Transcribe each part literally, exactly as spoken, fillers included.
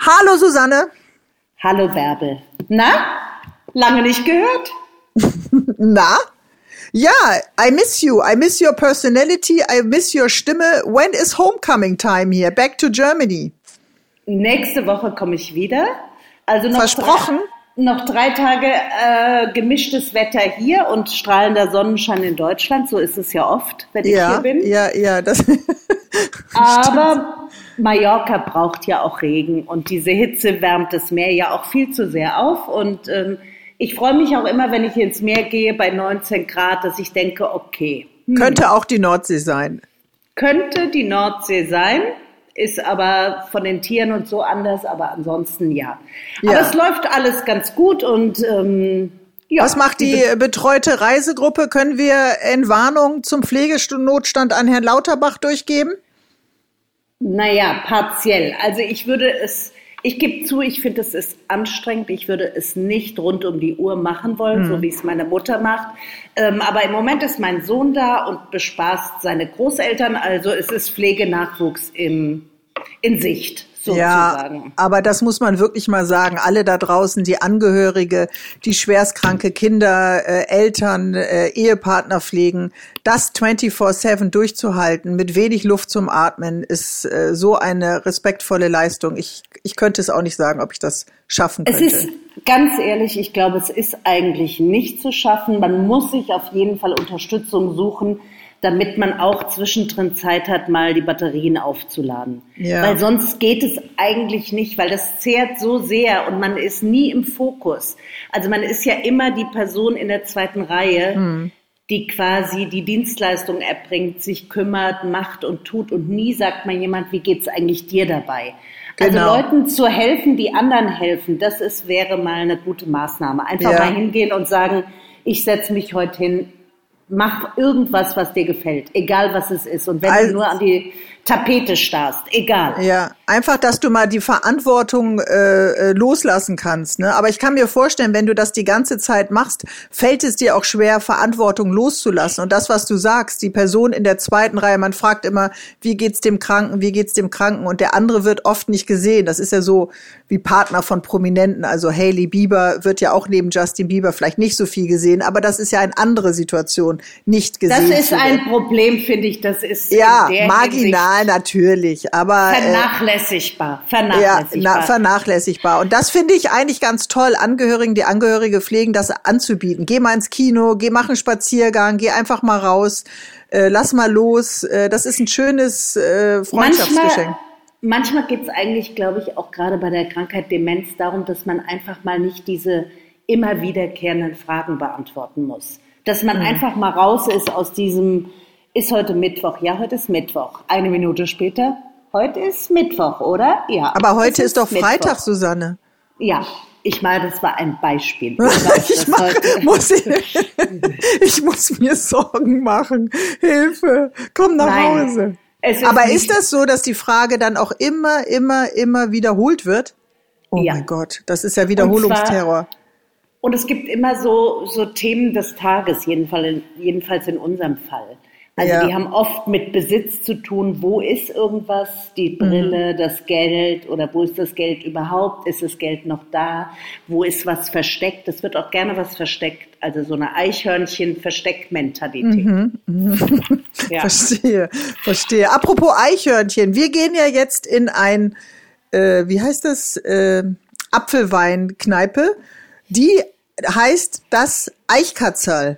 Hallo Susanne. Hallo Bärbel. Na, lange nicht gehört? Na? Ja, I miss you. I miss your personality. I miss your Stimme. When is homecoming time here? Back to Germany. Nächste Woche komme ich wieder. Also noch Versprochen? Drei, noch drei Tage äh, gemischtes Wetter hier und strahlender Sonnenschein in Deutschland. So ist es ja oft, wenn ja, ich hier bin. Ja, ja, das Aber Mallorca braucht ja auch Regen und diese Hitze wärmt das Meer ja auch viel zu sehr auf. Und ähm, ich freue mich auch immer, wenn ich ins Meer gehe bei neunzehn Grad, dass ich denke, okay. Hm. Könnte auch die Nordsee sein. Könnte die Nordsee sein. Ist aber von den Tieren und so anders, aber ansonsten ja. ja. Aber es läuft alles ganz gut und ähm, ja. Was macht die, die betreute Reisegruppe? Können wir Entwarnung zum Pflegenotstand an Herrn Lauterbach durchgeben? Naja, partiell. Also ich würde es, ich gebe zu, ich finde, es ist anstrengend. Ich würde es nicht rund um die Uhr machen wollen, mhm. so wie es meine Mutter macht. Ähm, aber im Moment ist mein Sohn da und bespaßt seine Großeltern. Also es ist Pflegenachwuchs im, in Sicht. Sozusagen. Ja, aber das muss man wirklich mal sagen. Alle da draußen, die Angehörige, die schwerstkranke Kinder, äh, Eltern, äh, Ehepartner pflegen, das vierundzwanzig sieben durchzuhalten mit wenig Luft zum Atmen, ist äh, so eine respektvolle Leistung. Ich, ich könnte es auch nicht sagen, ob ich das schaffen könnte. Es ist, ganz ehrlich, ich glaube, es ist eigentlich nicht zu schaffen. Man muss sich auf jeden Fall Unterstützung suchen, damit man auch zwischendrin Zeit hat, mal die Batterien aufzuladen. Ja. Weil sonst geht es eigentlich nicht, weil das zehrt so sehr und man ist nie im Fokus. Also man ist ja immer die Person in der zweiten Reihe, mhm. die quasi die Dienstleistung erbringt, sich kümmert, macht und tut und nie sagt mal jemand, wie geht's eigentlich dir dabei? Genau. Also Leuten zu helfen, die anderen helfen, das ist, wäre mal eine gute Maßnahme. Einfach ja. mal hingehen und sagen, ich setze mich heute hin, mach irgendwas, was dir gefällt, egal was es ist. Und wenn also, du nur an die Tapete starrst, egal. Ja, einfach, dass du mal die Verantwortung äh, loslassen kannst. Ne? Aber ich kann mir vorstellen, wenn du das die ganze Zeit machst, fällt es dir auch schwer, Verantwortung loszulassen. Und das, was du sagst, die Person in der zweiten Reihe, man fragt immer, wie geht's dem Kranken, wie geht's dem Kranken? Und der andere wird oft nicht gesehen. Das ist ja so wie Partner von Prominenten. Also Hailey Bieber wird ja auch neben Justin Bieber vielleicht nicht so viel gesehen. Aber das ist ja eine andere Situation, nicht gesehen. Das ist ein Problem, finde ich. Das ist ja marginal. Natürlich, aber vernachlässigbar, vernachlässigbar. Ja, na, vernachlässigbar. Und das finde ich eigentlich ganz toll, Angehörigen, die Angehörige pflegen, das anzubieten. Geh mal ins Kino, geh mach einen Spaziergang, geh einfach mal raus, äh, lass mal los. Äh, das ist ein schönes äh, Freundschaftsgeschenk. Manchmal, manchmal geht es eigentlich, glaube ich, auch gerade bei der Krankheit Demenz darum, dass man einfach mal nicht diese immer wiederkehrenden Fragen beantworten muss. Dass man mhm. einfach mal raus ist aus diesem Ist heute Mittwoch? Ja, heute ist Mittwoch. Eine Minute später, heute ist Mittwoch, oder? Ja. Aber heute ist, ist doch Mittwoch. Freitag, Susanne. Ja, ich meine, das war ein Beispiel. Ich, ich, mach, muss ich, ich muss mir Sorgen machen. Hilfe, komm nach Nein, Hause. Ist Aber ist das so, dass die Frage dann auch immer, immer, immer wiederholt wird? Oh ja. mein Gott, das ist ja Wiederholungsterror. Und es gibt immer so, so Themen des Tages, jedenfalls in, jedenfalls in unserem Fall. Also ja. die haben oft mit Besitz zu tun. Wo ist irgendwas? Die Brille, mhm. das Geld oder wo ist das Geld überhaupt? Ist das Geld noch da? Wo ist was versteckt? Es wird auch gerne was versteckt. Also so eine Eichhörnchen-Versteckt-Mentalität. Mhm. Mhm. Ja. Verstehe, verstehe. Apropos Eichhörnchen. Wir gehen ja jetzt in ein, äh, wie heißt das, äh, Apfelwein-Kneipe. Die heißt das Eichkatzerl.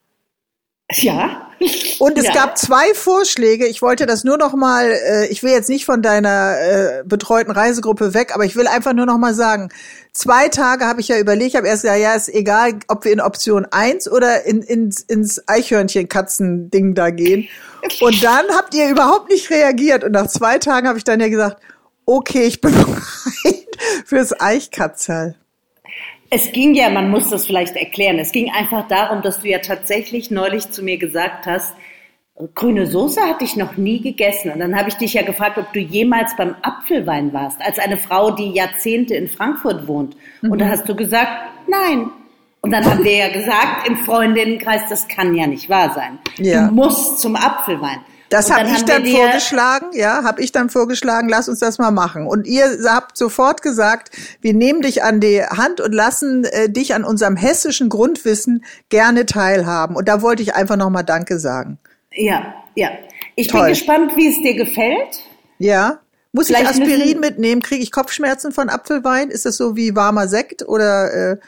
Ja. Und es ja. gab zwei Vorschläge. Ich wollte das nur noch mal, äh, ich will jetzt nicht von deiner äh, betreuten Reisegruppe weg, aber ich will einfach nur noch mal sagen, zwei Tage habe ich ja überlegt, ich habe erst gesagt, ja, ist egal, ob wir in Option eins oder in, in, ins Eichhörnchen-Katzen-Ding da gehen. Und dann habt ihr überhaupt nicht reagiert. Und nach zwei Tagen habe ich dann ja gesagt, okay, ich bin bereit fürs Eichkatzerl. Es ging ja, man muss das vielleicht erklären, es ging einfach darum, dass du ja tatsächlich neulich zu mir gesagt hast, grüne Soße hatte ich noch nie gegessen. Und dann habe ich dich ja gefragt, ob du jemals beim Apfelwein warst, als eine Frau, die Jahrzehnte in Frankfurt wohnt. Mhm. Und da hast du gesagt, nein. Und dann haben wir ja gesagt im Freundinnenkreis, das kann ja nicht wahr sein. Ja. Du musst zum Apfelwein. Das habe ich dann vorgeschlagen, ja, habe ich dann vorgeschlagen, lass uns das mal machen. Und ihr habt sofort gesagt, wir nehmen dich an die Hand und lassen äh, dich an unserem hessischen Grundwissen gerne teilhaben. Und da wollte ich einfach nochmal Danke sagen. Ja, ja. Ich Toll. bin gespannt, wie es dir gefällt. Ja. Muss Vielleicht ich Aspirin müssen- mitnehmen? Kriege ich Kopfschmerzen von Apfelwein? Ist das so wie warmer Sekt oder äh,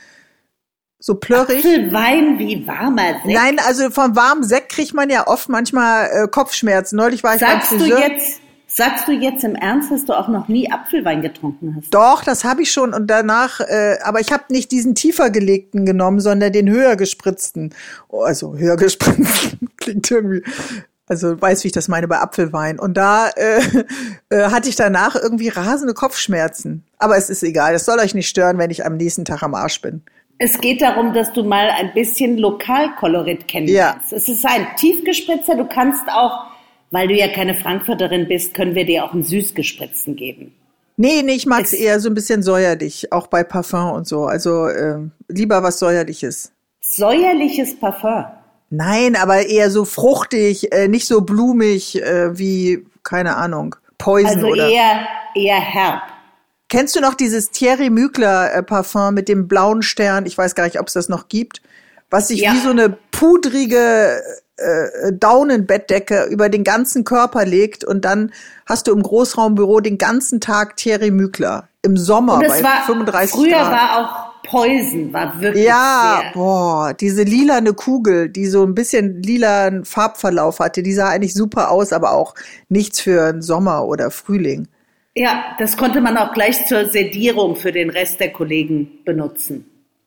so plörrig? Apfelwein wie warmer Sekt. Nein, also vom warmen Sekt kriegt man ja oft manchmal äh, Kopfschmerzen. Neulich war ich Sagst beim du Friseur. jetzt, sagst du jetzt im Ernst, dass du auch noch nie Apfelwein getrunken hast? Doch, das habe ich schon und danach, äh, aber ich habe nicht diesen tiefer gelegten genommen, sondern den höher gespritzten. Oh, also höher gespritzten klingt irgendwie, also weiß, wie ich das meine bei Apfelwein. Und da äh, äh, hatte ich danach irgendwie rasende Kopfschmerzen. Aber es ist egal, es soll euch nicht stören, wenn ich am nächsten Tag am Arsch bin. Es geht darum, dass du mal ein bisschen Lokalkolorit kennenlernst. Ja. Es ist ein Tiefgespritzer. Du kannst auch, weil du ja keine Frankfurterin bist, können wir dir auch einen süßgespritzten geben. Nee, nee, ich mag es Es- eher so ein bisschen säuerlich, auch bei Parfum und so. Also äh, lieber was Säuerliches. Säuerliches Parfum. Nein, aber eher so fruchtig, äh, nicht so blumig äh, wie, keine Ahnung, Poison Also oder. eher, eher herb. Kennst du noch dieses Thierry Mugler äh, Parfum mit dem blauen Stern? Ich weiß gar nicht, ob es das noch gibt. Was sich Ja. wie so eine pudrige äh, Daunenbettdecke über den ganzen Körper legt und dann hast du im Großraumbüro den ganzen Tag Thierry Mugler. Im Sommer Und bei es war, fünfunddreißig früher Grad. war auch Poison, war wirklich Ja, sehr. boah, diese lilane Kugel, die so ein bisschen lilanen Farbverlauf hatte, die sah eigentlich super aus, aber auch nichts für den Sommer oder Frühling. Ja, das konnte man auch gleich zur Sedierung für den Rest der Kollegen benutzen.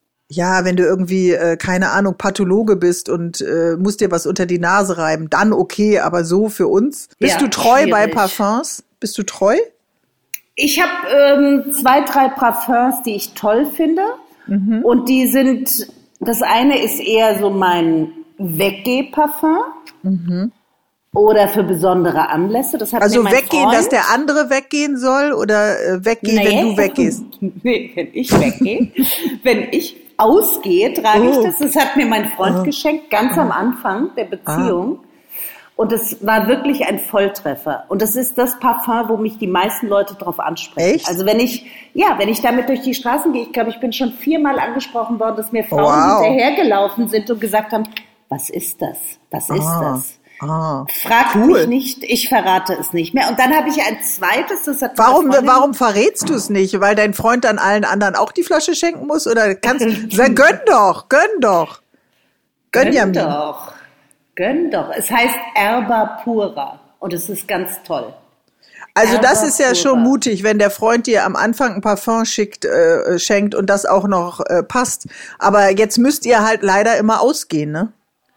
Ja, wenn du irgendwie, äh, keine Ahnung, Pathologe bist und äh, musst dir was unter die Nase reiben, dann okay, aber so für uns. Bist Ja, du treu bei schwierig. Parfums? Bist du treu? Ich habe ähm, zwei, drei Parfums, die ich toll finde. Mhm. Und die sind, das eine ist eher so mein Weggeh-Parfum. Oder für besondere Anlässe. Das hat Also mir mein weggehen, Freund, dass der andere weggehen soll oder äh, weggehen, Nee. wenn du weggehst? Nee, wenn ich weggehe. Wenn ich ausgehe, trage Oh. ich das. Das hat mir mein Freund geschenkt, ganz am Anfang der Beziehung. Und es war wirklich ein Volltreffer. Und das ist das Parfum, wo mich die meisten Leute drauf ansprechen. Echt? Also wenn ich, ja, wenn ich damit durch die Straßen gehe, ich glaube, ich bin schon viermal angesprochen worden, dass mir Frauen Wow. hinterhergelaufen sind und gesagt haben, was ist das? Was ist Ah. das? Ah. Fragt Cool. mich nicht, ich verrate es nicht mehr. Und dann habe ich ein zweites, das hat Warum, meine Freundin- warum verrätst du es nicht? Weil dein Freund dann allen anderen auch die Flasche schenken muss? Oder kannst sag, gönn doch, gönn doch. Gönn, Gönn ja doch, gönn doch. Es heißt Erba Pura und es ist ganz toll. Also das Erba ist ja Pura. schon mutig, wenn der Freund dir am Anfang ein Parfum schickt, äh, schenkt und das auch noch äh, passt. Aber jetzt müsst ihr halt leider immer ausgehen, ne?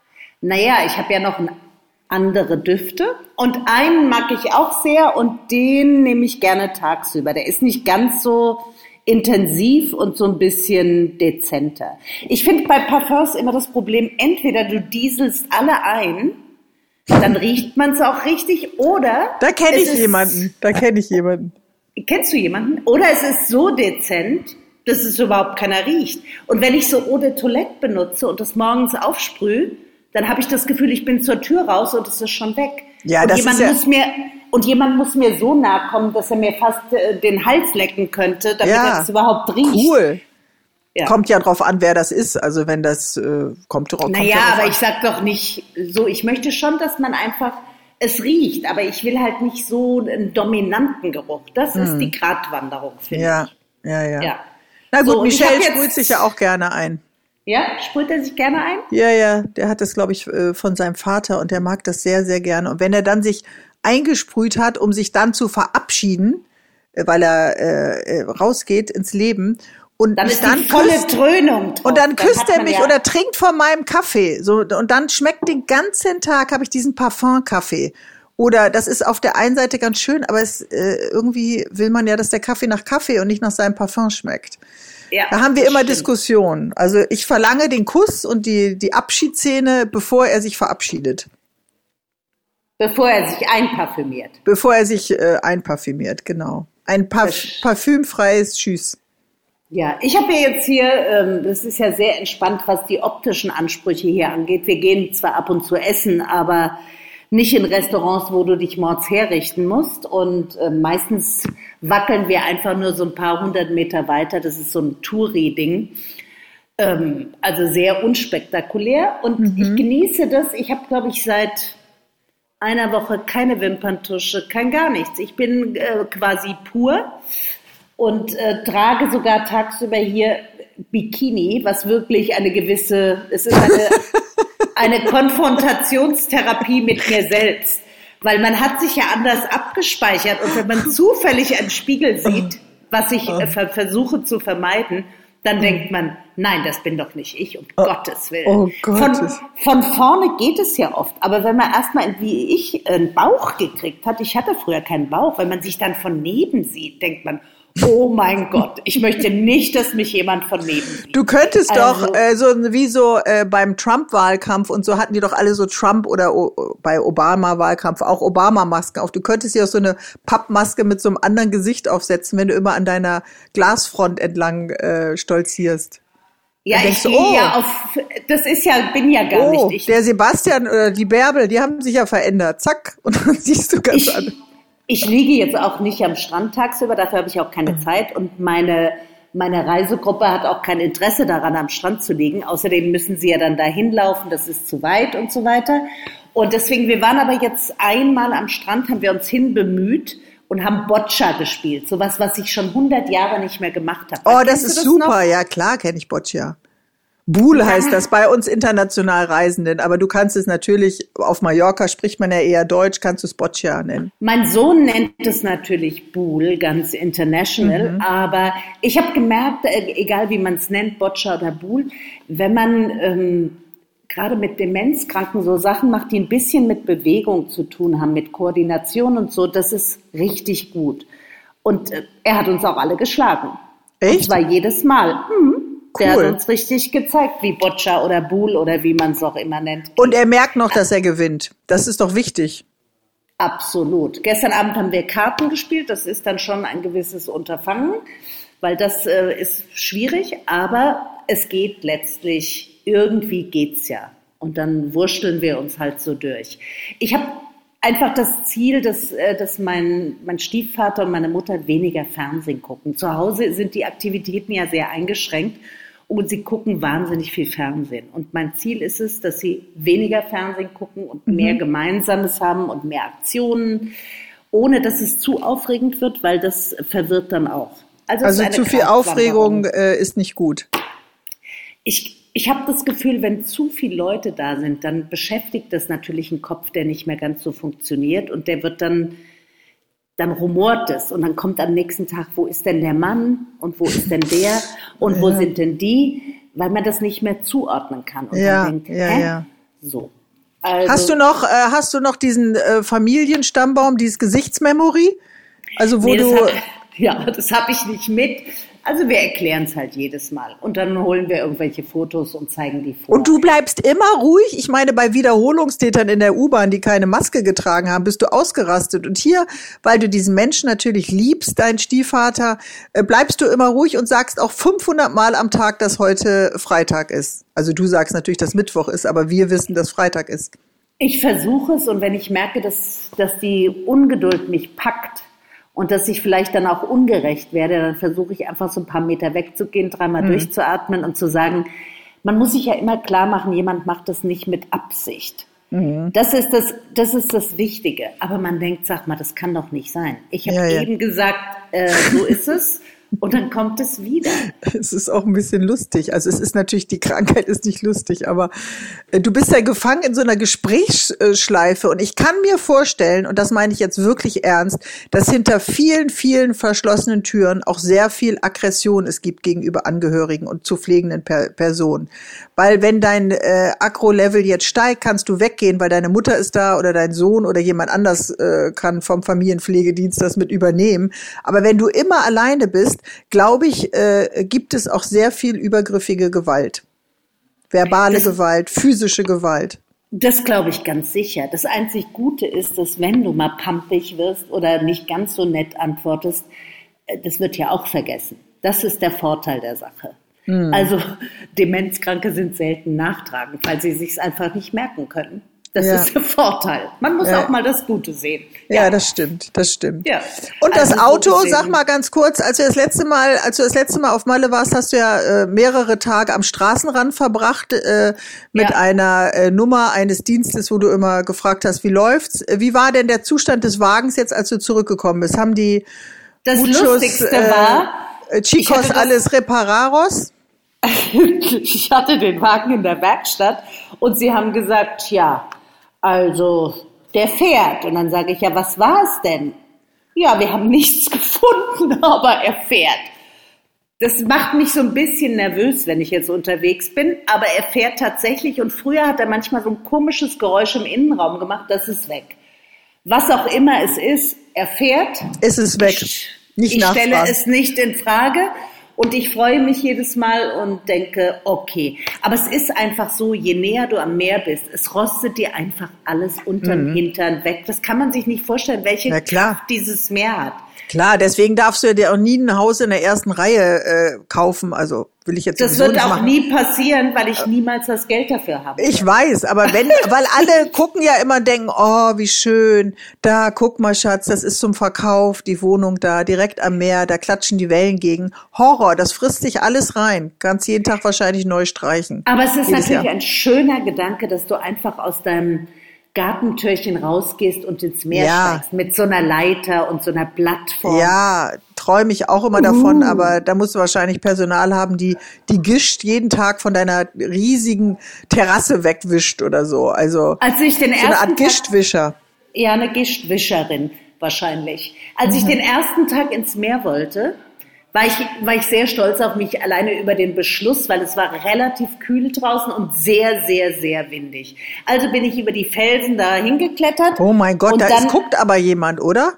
Naja, ich habe ja noch ein- andere Düfte und einen mag ich auch sehr und den nehme ich gerne tagsüber. Der ist nicht ganz so intensiv und so ein bisschen dezenter. Ich finde bei Parfums immer das Problem, entweder du dieselst alle ein, dann riecht man es auch richtig, oder Da kenne es ich ist- jemanden. Da kenne ich jemanden. Kennst du jemanden? Oder es ist so dezent, dass es überhaupt keiner riecht. Und wenn ich so Eau de Toilette benutze und das morgens aufsprühe, dann habe ich das Gefühl, ich bin zur Tür raus und es ist schon weg. Ja, und das jemand ist ja- muss mir und jemand muss mir so nahe kommen, dass er mir fast äh, den Hals lecken könnte, damit Ja. er das überhaupt riecht. Cool. Ja. Kommt ja drauf an, wer das ist. Also wenn das äh, kommt, kommt Naja, ja drauf aber an. ich sag doch nicht so, ich möchte schon, dass man einfach es riecht, aber ich will halt nicht so einen dominanten Geruch. Das ist die Gratwanderung, finde Ja, ich. ja, ja. Ja. Na gut, So, und ich Michel hab jetzt- sprüht sich ja auch gerne ein. Ja, sprüht er sich gerne ein? Ja, ja, der hat das, glaube ich, äh, von seinem Vater und der mag das sehr, sehr gerne. Und wenn er dann sich eingesprüht hat, um sich dann zu verabschieden, äh, weil er äh, äh, rausgeht ins Leben und Dann mich ist die volle küsst, Dröhnung drauf. und dann küsst hat er man mich ja, oder trinkt von meinem Kaffee. So, und dann schmeckt den ganzen Tag, habe ich diesen Parfum-Kaffee. Oder das ist auf der einen Seite ganz schön, aber es äh, irgendwie will man ja, dass der Kaffee nach Kaffee und nicht nach seinem Parfum schmeckt. ja, Da haben wir das immer stimmt. Diskussionen. Also ich verlange den Kuss und die, die Abschiedsszene, bevor er sich verabschiedet. Bevor er sich einparfümiert. Bevor er sich äh, einparfümiert, genau. Ein Parf Das- parfümfreies Tschüss. Ja, ich habe ja jetzt hier, ähm, das ist ja sehr entspannt, was die optischen Ansprüche hier angeht. Wir gehen zwar ab und zu essen, aber nicht in Restaurants, wo du dich mords herrichten musst. Und äh, meistens wackeln wir einfach nur so ein paar hundert Meter weiter. Das ist so ein Touri-Ding. Ähm, also sehr unspektakulär. Und mhm. ich genieße das. Ich habe, glaube ich, seit einer Woche keine Wimperntusche, kein gar nichts. Ich bin äh, quasi pur und äh, trage sogar tagsüber hier Bikini, was wirklich eine gewisse, es ist eine, eine Konfrontationstherapie mit mir selbst, weil man hat sich ja anders abgespeichert und wenn man zufällig einen Spiegel sieht, was ich äh, versuche zu vermeiden, dann denkt man, nein, das bin doch nicht ich, um oh, Gottes Willen. Oh Gott. Von, von vorne geht es ja oft, aber wenn man erstmal, wie ich, einen Bauch gekriegt hat, ich hatte früher keinen Bauch, wenn man sich dann von neben sieht, denkt man, oh mein Gott, ich möchte nicht, dass mich jemand von neben sieht. Du könntest also, doch, äh, so wie so äh, beim Trump-Wahlkampf und so hatten die doch alle so Trump oder o- bei Obama-Wahlkampf auch Obama-Masken auf. Du könntest dir auch so eine Pappmaske mit so einem anderen Gesicht aufsetzen, wenn du immer an deiner Glasfront entlang äh, stolzierst. Ja, Dann ich denkst du, gehe oh, ja auf, das ist ja, bin ja gar oh, nicht ich. der Sebastian oder die Bärbel, die haben sich ja verändert. Zack. Und dann siehst du ganz ich, anders. Ich liege jetzt auch nicht am Strand tagsüber, dafür habe ich auch keine Zeit und meine, meine Reisegruppe hat auch kein Interesse daran, am Strand zu liegen. Außerdem müssen sie ja dann dahin laufen, das ist zu weit und so weiter. Und deswegen, wir waren aber jetzt einmal am Strand, haben wir uns hinbemüht und haben Boccia gespielt. Sowas, was ich schon hundert Jahre nicht mehr gemacht habe. Oh, das ist das super. Noch? Ja, klar kenne ich Boccia. Boule ja. heißt das bei uns international Reisenden, aber du kannst es natürlich, auf Mallorca spricht man ja eher Deutsch, kannst du es Boccia nennen. Mein Sohn nennt es natürlich Boule, ganz international, mhm. aber ich habe gemerkt, egal wie man es nennt, Boccia oder Boule, wenn man ähm, gerade mit Demenzkranken so Sachen macht, die ein bisschen mit Bewegung zu tun haben, mit Koordination und so, das ist richtig gut. Und äh, er hat uns auch alle geschlagen. Echt? Und zwar jedes Mal. Mhm. Cool. Der hat uns richtig gezeigt, wie Boccia oder Boule oder wie man es auch immer nennt. Und er merkt noch, dass er gewinnt. Das ist doch wichtig. Absolut. Gestern Abend haben wir Karten gespielt. Das ist dann schon ein gewisses Unterfangen, weil das äh, ist schwierig. Aber es geht letztlich, irgendwie geht's ja. Und dann wursteln wir uns halt so durch. Ich habe einfach das Ziel, dass, äh, dass mein, mein Stiefvater und meine Mutter weniger Fernsehen gucken. Zu Hause sind die Aktivitäten ja sehr eingeschränkt. Und sie gucken wahnsinnig viel Fernsehen. Und mein Ziel ist es, dass sie weniger Fernsehen gucken und mhm. mehr Gemeinsames haben und mehr Aktionen, ohne dass es zu aufregend wird, weil das verwirrt dann auch. Also, also zu viel Aufregung äh, ist nicht gut. Ich, ich habe das Gefühl, wenn zu viele Leute da sind, dann beschäftigt das natürlich einen Kopf, der nicht mehr ganz so funktioniert. Und der wird dann... dann rumort es und dann kommt am nächsten Tag, wo ist denn der Mann und wo ist denn der und wo ja. sind denn die, weil man das nicht mehr zuordnen kann und ja, dann denkt, ja, hä? Ja. So. Also, hast du noch, äh, hast du noch diesen äh, Familienstammbaum, dieses Gesichtsmemory? Also wo nee, du, das hab, ja, das habe ich nicht mit. Also wir erklären es halt jedes Mal und dann holen wir irgendwelche Fotos und zeigen die vor. Und du bleibst immer ruhig? Ich meine, bei Wiederholungstätern in der U-Bahn, die keine Maske getragen haben, bist du ausgerastet. Und hier, weil du diesen Menschen natürlich liebst, deinen Stiefvater, bleibst du immer ruhig und sagst auch fünfhundert Mal am Tag, dass heute Freitag ist. Also du sagst natürlich, dass Mittwoch ist, aber wir wissen, dass Freitag ist. Ich versuche es und wenn ich merke, dass, dass die Ungeduld mich packt, und dass ich vielleicht dann auch ungerecht werde, dann versuche ich einfach so ein paar Meter wegzugehen, dreimal mhm. durchzuatmen und zu sagen, man muss sich ja immer klar machen, jemand macht das nicht mit Absicht. Mhm. Das ist das, das ist das Wichtige. Aber man denkt, sag mal, das kann doch nicht sein. Ich habe ja, ja. eben gesagt, äh, so ist es. Und dann kommt es wieder. Es ist auch ein bisschen lustig. Also es ist natürlich, die Krankheit ist nicht lustig, aber äh, du bist ja gefangen in so einer Gesprächsschleife und ich kann mir vorstellen, und das meine ich jetzt wirklich ernst, dass hinter vielen, vielen verschlossenen Türen auch sehr viel Aggression es gibt gegenüber Angehörigen und zu pflegenden per- Personen. Weil wenn dein äh, Aggro-Level jetzt steigt, kannst du weggehen, weil deine Mutter ist da oder dein Sohn oder jemand anders äh, kann vom Familienpflegedienst das mit übernehmen. Aber wenn du immer alleine bist, glaube ich, äh, gibt es auch sehr viel übergriffige Gewalt. Verbale das, Gewalt, physische Gewalt. Das glaube ich ganz sicher. Das einzig Gute ist, dass wenn du mal pampig wirst oder nicht ganz so nett antwortest, das wird ja auch vergessen. Das ist der Vorteil der Sache. Hm. Also Demenzkranke sind selten nachtragend, weil sie sich's einfach nicht merken können. Das ja. ist der Vorteil. Man muss ja. auch mal das Gute sehen. Ja, ja das stimmt, das stimmt. Ja. Und das also Auto, so sag mal ganz kurz, als du das letzte Mal, als du das letzte Mal auf Malle warst, hast du ja äh, mehrere Tage am Straßenrand verbracht äh, mit ja. einer äh, Nummer eines Dienstes, wo du immer gefragt hast, wie läuft's? Wie war denn der Zustand des Wagens jetzt, als du zurückgekommen bist? Haben die Das Muchos, Lustigste äh, war, Chicos alles Repararos? Ich hatte den Wagen in der Werkstatt und sie haben gesagt, ja, also der fährt. Und dann sage ich, ja, was war es denn? Ja, wir haben nichts gefunden, aber er fährt. Das macht mich so ein bisschen nervös, wenn ich jetzt unterwegs bin, aber er fährt tatsächlich und früher hat er manchmal so ein komisches Geräusch im Innenraum gemacht, das ist weg. Was auch immer es ist, er fährt. Es ist weg. Ich, nicht ich stelle nachfragen. es nicht in Frage. Und ich freue mich jedes Mal und denke, okay. Aber es ist einfach so, je näher du am Meer bist, es rostet dir einfach alles unterm mhm. Hintern weg. Das kann man sich nicht vorstellen, welche Kraft dieses Meer hat. Klar, deswegen darfst du dir auch nie ein Haus in der ersten Reihe äh, kaufen. Also will ich jetzt Das sowieso wird nicht auch machen. nie passieren, weil ich niemals das Geld dafür habe. Ich weiß, aber wenn, weil alle gucken ja immer und denken, oh, wie schön, da, guck mal, Schatz, das ist zum Verkauf, die Wohnung da, direkt am Meer, da klatschen die Wellen gegen. Horror, das frisst sich alles rein. Kannst jeden Tag wahrscheinlich neu streichen. Aber es ist Jedes natürlich Jahr. ein schöner Gedanke, dass du einfach aus deinem Gartentürchen rausgehst und ins Meer ja. steigst mit so einer Leiter und so einer Plattform. Ja, träume ich auch immer davon, uh. aber da musst du wahrscheinlich Personal haben, die die Gischt jeden Tag von deiner riesigen Terrasse wegwischt oder so. Also Als ich den so ersten eine Art Tag, Gischtwischer. Ja, eine Gischtwischerin wahrscheinlich. Als mhm. ich den ersten Tag ins Meer wollte, war ich, war ich sehr stolz auf mich alleine über den Beschluss, weil es war relativ kühl draußen und sehr, sehr, sehr windig. Also bin ich über die Felsen da hingeklettert. Oh mein Gott, da dann, ist, guckt aber jemand, oder?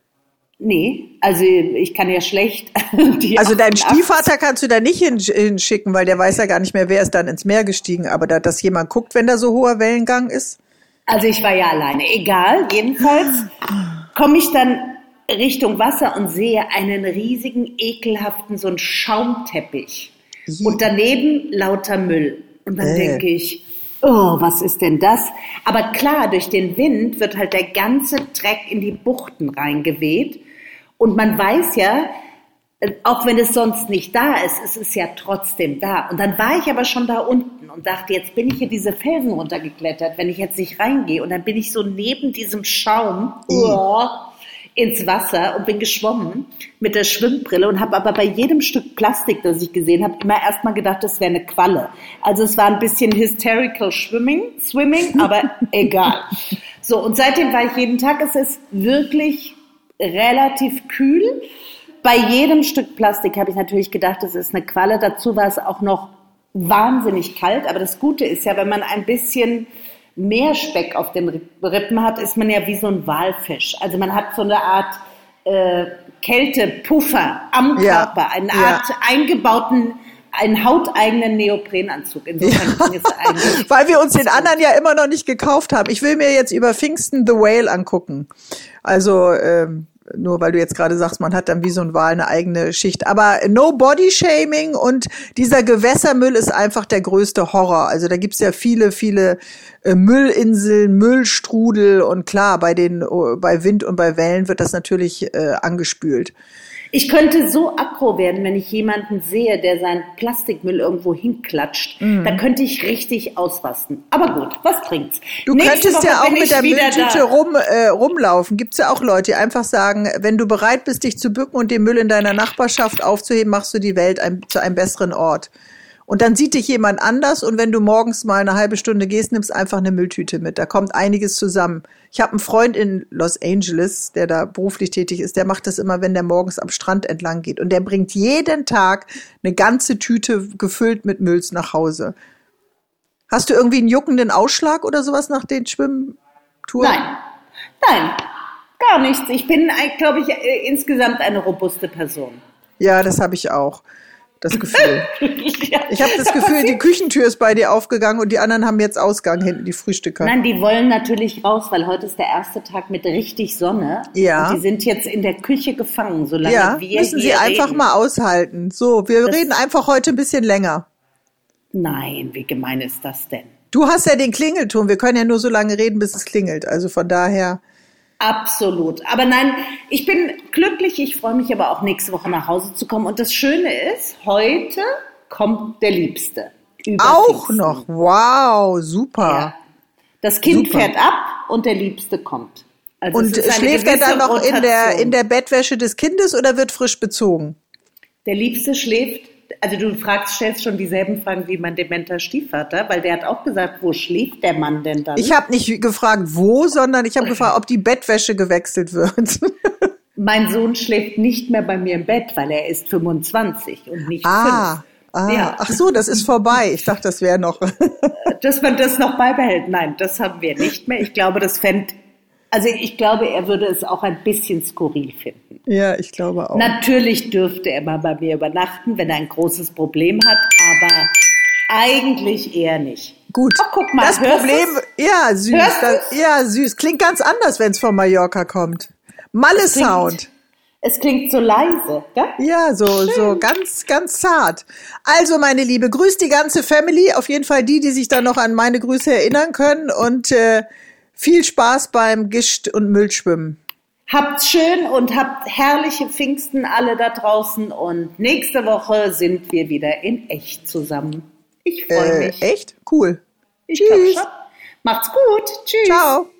Nee, also ich kann ja schlecht. Die also deinen Stiefvater kannst du da nicht hinschicken, weil der weiß ja gar nicht mehr, wer ist dann ins Meer gestiegen. Aber da, dass jemand guckt, wenn da so hoher Wellengang ist? Also ich war ja alleine. Egal, jedenfalls komme ich dann Richtung Wasser und sehe einen riesigen, ekelhaften, so einen Schaumteppich. Je. Und daneben lauter Müll. Und dann äh. denke ich, oh, was ist denn das? Aber klar, durch den Wind wird halt der ganze Dreck in die Buchten reingeweht. Und man weiß ja, auch wenn es sonst nicht da ist, es ist ja trotzdem da. Und dann war ich aber schon da unten und dachte, jetzt bin ich hier diese Felsen runtergeklettert, wenn ich jetzt nicht reingehe. Und dann bin ich so neben diesem Schaum oh, ins Wasser und bin geschwommen mit der Schwimmbrille und habe aber bei jedem Stück Plastik, das ich gesehen habe, immer erstmal gedacht, das wäre eine Qualle. Also es war ein bisschen hysterical swimming, swimming, aber egal. So, und seitdem war ich jeden Tag, es ist wirklich relativ kühl. Bei jedem Stück Plastik habe ich natürlich gedacht, das ist eine Qualle. Dazu war es auch noch wahnsinnig kalt. Aber das Gute ist ja, wenn man ein bisschen mehr Speck auf den Rippen hat, ist man ja wie so ein Walfisch. Also man hat so eine Art äh, Kältepuffer am ja, Körper, eine ja. Art eingebauten, einen hauteigenen Neoprenanzug. Insofern ja. ging es eigentlich. Weil wir uns den anderen ja immer noch nicht gekauft haben. Ich will mir jetzt über Pfingsten The Whale angucken. Also ähm, nur weil du jetzt gerade sagst, man hat dann wie so ein Wal eine eigene Schicht. Aber no Body Shaming und dieser Gewässermüll ist einfach der größte Horror. Also da gibt's ja viele, viele äh, Müllinseln, Müllstrudel und klar, bei den oh, bei Wind und bei Wellen wird das natürlich äh, angespült. Ich könnte so aggro werden, wenn ich jemanden sehe, der seinen Plastikmüll irgendwo hinklatscht. Mhm. Da könnte ich richtig ausrasten. Aber gut, was bringt's? Du Nächste könntest Woche ja auch bin mit ich der wieder Mülltüte da. rum, äh, rumlaufen. Gibt's ja auch Leute, die einfach sagen, wenn du bereit bist, dich zu bücken und den Müll in deiner Nachbarschaft aufzuheben, machst du die Welt ein, zu einem besseren Ort. Und dann sieht dich jemand anders und wenn du morgens mal eine halbe Stunde gehst, nimmst einfach eine Mülltüte mit. Da kommt einiges zusammen. Ich habe einen Freund in Los Angeles, der da beruflich tätig ist, der macht das immer, wenn der morgens am Strand entlang geht. Und der bringt jeden Tag eine ganze Tüte gefüllt mit Mülls nach Hause. Hast du irgendwie einen juckenden Ausschlag oder sowas nach den Schwimmtouren? Nein, nein, gar nichts. Ich bin, glaube ich, insgesamt eine robuste Person. Ja, das habe ich auch. Das Gefühl. ja, ich habe das Gefühl, die Küchentür ist bei dir aufgegangen und die anderen haben jetzt Ausgang hinten, die Frühstücker. Nein, die wollen natürlich raus, weil heute ist der erste Tag mit richtig Sonne. Ja. Und die sind jetzt in der Küche gefangen, solange ja, wir müssen sie hier einfach reden. mal aushalten. So, wir das reden einfach heute ein bisschen länger. Nein, wie gemein ist das denn? Du hast ja den Klingelton. Wir können ja nur so lange reden, bis es klingelt. Also von daher. Absolut. Aber nein, ich bin glücklich. Ich freue mich aber auch nächste Woche nach Hause zu kommen. Und das Schöne ist, heute kommt der Liebste. Auch noch. Wow, super. Ja. Das Kind super. fährt ab und der Liebste kommt. Also und schläft er dann noch in der, in der Bettwäsche des Kindes oder wird frisch bezogen? Der Liebste schläft, also du fragst, stellst schon dieselben Fragen wie mein dementer Stiefvater, weil der hat auch gesagt, wo schläft der Mann denn dann? Ich habe nicht gefragt, wo, sondern ich habe gefragt, ob die Bettwäsche gewechselt wird. Mein Sohn schläft nicht mehr bei mir im Bett, weil er ist fünfundzwanzig und nicht ah, fünf. Ah, ja. Ach so, das ist vorbei. Ich dachte, das wäre noch. Dass man das noch beibehält. Nein, das haben wir nicht mehr. Ich glaube, das fände, also ich glaube, er würde es auch ein bisschen skurril finden. Ja, ich glaube auch. Natürlich dürfte er mal bei mir übernachten, wenn er ein großes Problem hat, aber eigentlich eher nicht. Gut. Oh, guck mal, das Problem, du's? ja, süß. Das, ja, süß. Klingt ganz anders, wenn es von Mallorca kommt. Malle-Sound. Es klingt so leise, gell? Ja, so, so ganz, ganz zart. Also, meine Liebe, grüß die ganze Family. Auf jeden Fall die, die sich dann noch an meine Grüße erinnern können. Und äh, viel Spaß beim Gischt- und Müllschwimmen. Habt's schön und habt herrliche Pfingsten alle da draußen. Und nächste Woche sind wir wieder in echt zusammen. Ich freue äh, mich. Echt? Cool. Ich Tschüss. Macht's gut. Tschüss. Ciao.